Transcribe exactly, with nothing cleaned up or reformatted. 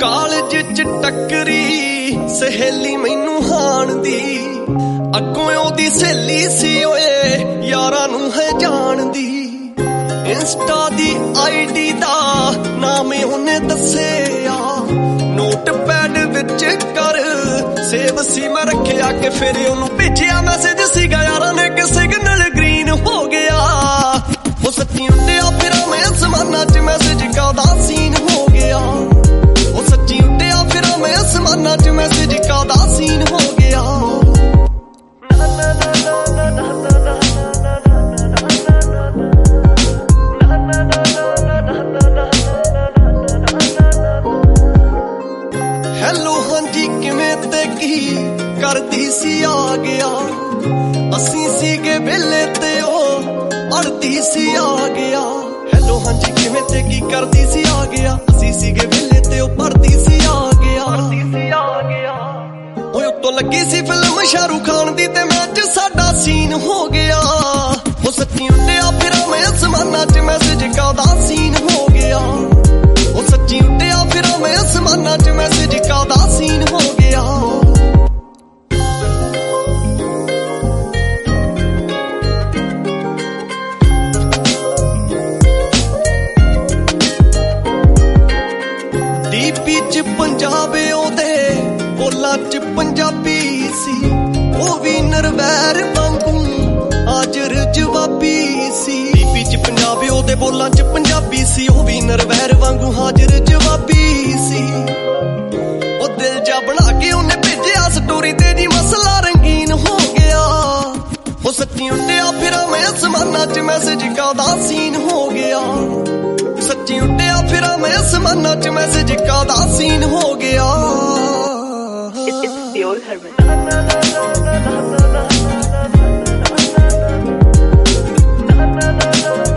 College ਚ ਟੱਕਰੀ ਸਹੇਲੀ ਮੈਨੂੰ ਹਾਣ ਦੀ, ਅੱਗੋਂ ਉਹਦੀ ਸਹੇਲੀ ਸੀ ਓਏ ਯਾਰਾਂ ਨੂੰ ਹੈ ਜਾਣਦੀ। ਇੰਸਟਾ ਦੀ ਆਈਡੀ ਦਾ ਨਾਮ ਉਹਨੇ ਦੱਸਿਆ, ਨੋਟ ਪੈਡ ਵਿੱਚ ਕਰ ਸੇਵ ਸੀ ਮੈਂ ਰੱਖਿਆ ਕਿ ਫਿਰ ਉਹਨੂੰ ਭੇਜਿਆ ਮੈਸੇਜ ਸੀਗਾ ਯਾਰਾਂ ਨੇ ਕਿ ਸਿਗਨਲ ਗ੍ਰੀਨ ਹੋ ਗਿਆ। ਉਹ ਸੱਚੀ ਉੱਡਿਆ ਫਿਰ ਮੈਂ ਅਸਮਾਨਾਂ ਚ ਮੈਸੇਜ ਕਾਦਾ ਸੀਨ ਹੋ ਗਿਆ। ਉਹ ਸੱਚੀ ਉੱਡਿਆ ਫਿਰ ਮੈਂ ਅਸਮਾਨਾਂ ਚ ਮੈਸੇਜ ਕਾਦਾ ਸੀਨ ਹੋ ਗਿਆ। ਹੈਲੋ ਹਾਂਜੀ ਕਿਵੇਂ ਤੇ ਕੀ ਕਰਦੀ ਸੀ ਆ ਗਿਆ, ਅਸੀਂ ਸੀਗੇ ਵਿਹਲੇ ਤੇ ਉਹ ਅੜਦੀ ਸੀ ਆ ਗਿਆ। ਹੈਲੋ ਹਾਂਜੀ ਕਿਵੇਂ ਤੇ ਕੀ ਕਰਦੀ ਸੀ ਆ ਗਿਆ, ਅਸੀਂ ਸੀਗੇ ਵਿਹਲੇ ਤੇ ਉਹ ਪੜਦੀ ਸੀ ਆ ਗਿਆ। ਓਏ ਉੱਤੋਂ ਲੱਗੀ ਸੀ ਫਿਲਮ ਸ਼ਾਹਰੁਖ ਖਾਨ ਦੀ ਤੇ ਮੈਚ ਸਾਡਾ ਸੀਨ ਹੋ ਗਿਆ। ਉਹ ਸੱਚੀ ਉੱਡਿਆ ਫਿਰ ਮੈਂ ਅਸਮਾਨਾਂ ਚ ਮੈਸੇਜ ਕਾਦਾ ਸੀਨ ਹੋ ਗਿਆ। ਉਹ ਸੱਚੀ ਉੱਡਿਆ ਫਿਰ ਮੈਂ ਅਸਮਾਨਾਂ ਚ ਮੈਸੇਜ ਕਾਦਾ ਸੀਨ ਹੋ ਗਿਆ। ਡੀਪੀ ਚ ਪੰਜਾਬ ਉਹਦੇ ਬੋਲਾਂ ਚ ਪੰਜਾਬੀ ਸੀ, ਉਹ ਵੀ ਨਰਵੈਰ ਵਾਂਗੂ ਹਾਜ਼ਰ ਜਵਾਬੀ ਸੀ। ਡੀਪੀ ਚ ਪੰਜਾਬ ਉਹਦੇ ਬੋਲਾਂ ਚ ਪੰਜਾਬੀ ਸੀ, ਉਹ ਵੀ ਨਰਵੈਰ ਵਾਂਗੂ ਹਾਜ਼ਰ ਜਵਾਬੀ ਸੀ। ਉਹ ਦਿਲ ਜਾ ਬਣਾ ਕੇ ਉਹਨੇ ਭੇਜਿਆ ਸਟੋਰੀ ਤੇ ਜੀ ਮਸਲਾ ਰੰਗੀਨ ਹੋ ਗਿਆ। ਉਹ ਸੱਚੀ ਉੱਡਿਆ ਫਿਰ ਮੈਂ ਅਸਮਾਨਾਂ ਚ ਮੈਸੇਜ ਕਾਦਾ ਸੀਨ ਹੋ ਗਿਆ। ਸੱਚੀ ਉੱਡਿਆ ਫਿਰ ਮੈਂ ਅਸਮਾਨਾਂ ਚ ਮੈਸੇਜ ਕਾਦਾ ਸੀਨ ਹੋ ਗਿਆ। It's the old hermit.